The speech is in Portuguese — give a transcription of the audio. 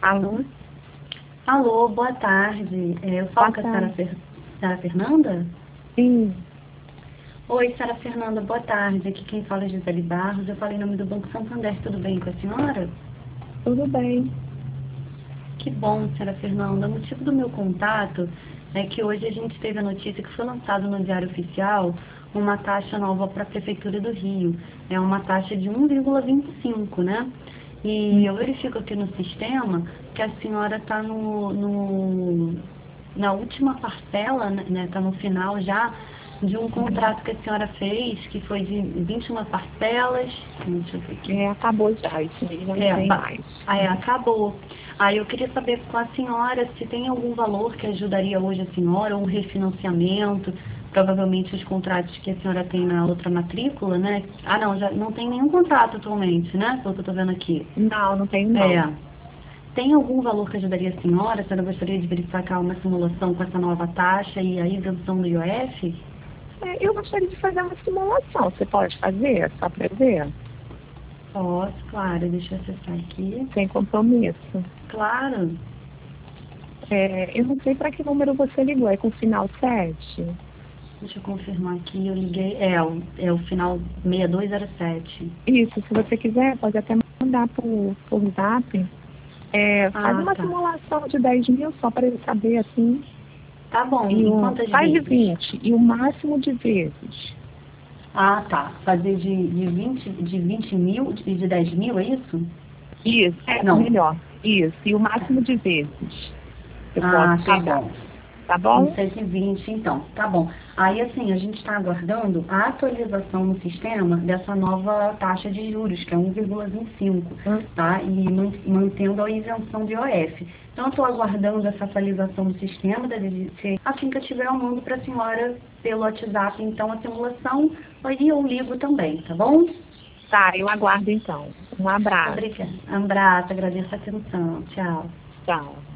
Alô? Alô, boa tarde. Eu falo com a Sara Fernanda? Sim. Oi, Sara Fernanda, boa tarde. Aqui quem fala é Gisele Barros. Eu falei em nome do Banco Santander. Tudo bem com a senhora? Tudo bem. Que bom, Sara Fernanda. O motivo do meu contato é que hoje a gente teve a notícia que foi lançado no Diário Oficial uma taxa nova para a Prefeitura do Rio. É uma taxa de 1,25, né? E eu verifico aqui no sistema que a senhora está na última parcela, né? Está no final já de um contrato que a senhora fez, que foi de 21 parcelas. Deixa eu ver aqui. Acabou já, isso aí não tem mais. Acabou. Aí eu queria saber com a senhora se tem algum valor que ajudaria hoje a senhora, ou um refinanciamento, provavelmente os contratos que a senhora tem na outra matrícula, né? Ah, não, já não tem nenhum contrato atualmente, né? Pelo que eu tô vendo aqui. Não tem não. Tem algum valor que ajudaria a senhora? A senhora gostaria de verificar uma simulação com essa nova taxa e a isenção do IOF? Eu gostaria de fazer uma simulação. Você pode fazer? Só para ver? Posso, claro. Deixa eu acessar aqui. Sem compromisso. Claro. Eu não sei para que número você ligou. É com final 7? Deixa eu confirmar aqui. Eu liguei. É o final 6207. Isso, se você quiser, pode até mandar por zap. Faz uma simulação de 10 mil só para eu saber assim. Tá bom. E quantas faz vezes? de 20 e o máximo de vezes. Ah, tá. Fazer de 20 mil e de 10 mil, é isso? Isso, Não. melhor. Isso, e o máximo de vezes. Eu posso tá pegar. bom. Tá bom? 120, então. Tá bom. Aí, assim, a gente está aguardando a atualização no sistema dessa nova taxa de juros, que é 1,25, tá? E mantendo a isenção de IOF. Então, eu estou aguardando essa atualização do sistema da DGC. Assim que eu tiver, eu mando para a senhora pelo WhatsApp, então, a simulação, e eu ligo também, tá bom? Tá, eu aguardo então. Um abraço. Obrigada. Um abraço, agradeço a atenção. Tchau. Tchau.